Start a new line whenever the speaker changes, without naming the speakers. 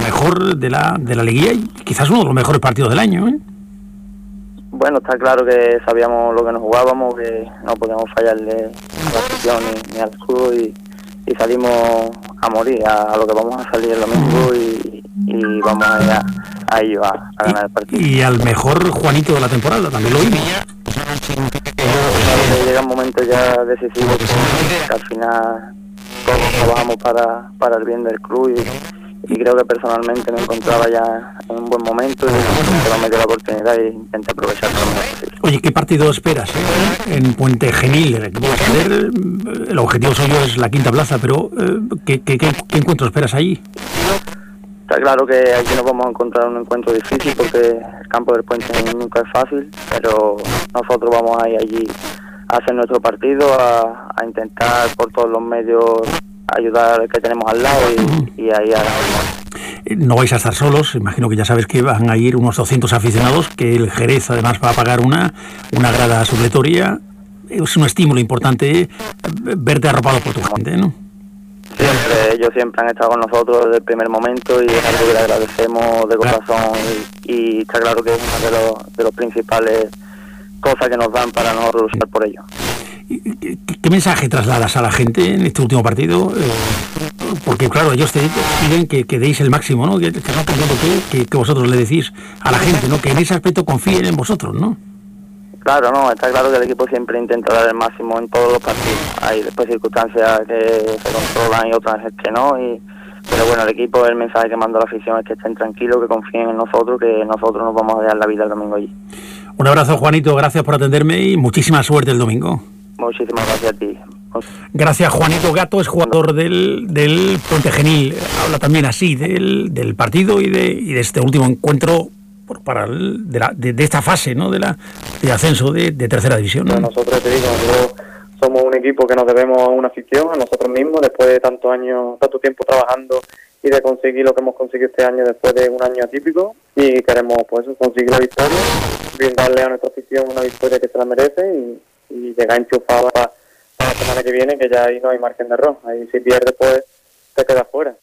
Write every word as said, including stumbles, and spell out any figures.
mejor de la, de la liguilla y quizás uno de los mejores partidos del año, ¿eh?
Bueno, está claro que sabíamos lo que nos jugábamos, que no podíamos fallarle a la afición ni, ni al club y, y salimos a morir, a, a lo que vamos a salir el domingo y, y vamos a ir a, a ello, a, a ganar el partido.
Y al mejor Juanito de la temporada, también lo vimos.
Claro que llega un momento ya decisivo que, que al final todos trabajamos para, para el bien del club y, y creo que personalmente me encontraba ya en un buen momento y que me dio la oportunidad y intenté aprovecharlo lo mejor posible.
Oye, ¿qué partido esperas eh? en Puente Genil? El equipo de Saler, el objetivo suyo es la quinta plaza, pero eh, ¿qué, qué, qué, ¿qué encuentro esperas allí?
Está claro que aquí nos vamos a encontrar un encuentro difícil porque el campo del Puente nunca es fácil, pero nosotros vamos a ir allí a hacer nuestro partido, a, a intentar por todos los medios ayudar al que tenemos al lado y, y ahí a ganar.
No vais a estar solos, imagino que ya sabes que van a ir unos doscientos aficionados, que el Jerez además va a pagar una, una grada supletoria. Es un estímulo importante verte arropado por tu gente, ¿no?
Siempre, ellos siempre han estado con nosotros desde el primer momento y es algo que le agradecemos de corazón y, y está claro que es una de los, de los principales cosas que nos dan para no luchar por ello.
¿Qué, ¿Qué mensaje trasladas a la gente en este último partido? Eh, porque claro, ellos te piden que, que deis el máximo, ¿no? Que, que, que, que vosotros le decís a la gente, ¿no? Que en ese aspecto confíen en vosotros, ¿no?
Claro, no, está claro que el equipo siempre intenta dar el máximo en todos los partidos. Hay después circunstancias que se controlan y otras que no, y pero bueno, el equipo, el mensaje que manda la afición es que estén tranquilos, que confíen en nosotros, que nosotros nos vamos a dejar la vida el domingo allí.
Un abrazo, Juanito, gracias por atenderme y muchísima suerte el domingo.
Muchísimas gracias a ti.
Gracias, Juanito Gato, es jugador del, del Puente Genil. Habla también así del, del partido y de, y de este último encuentro para el, de, la, de, de esta fase, ¿no? De la de ascenso de, de tercera división, ¿no?
Bueno, nosotros te digo, nosotros somos un equipo que nos debemos a una afición, a nosotros mismos, después de tantos años, tanto tiempo trabajando y de conseguir lo que hemos conseguido este año después de un año atípico, y queremos pues conseguir la victoria, brindarle a nuestra afición una victoria que se la merece y, y llegar enchufado para, para la semana que viene, que ya ahí no hay margen de error. Ahí si pierdes pues te quedas fuera.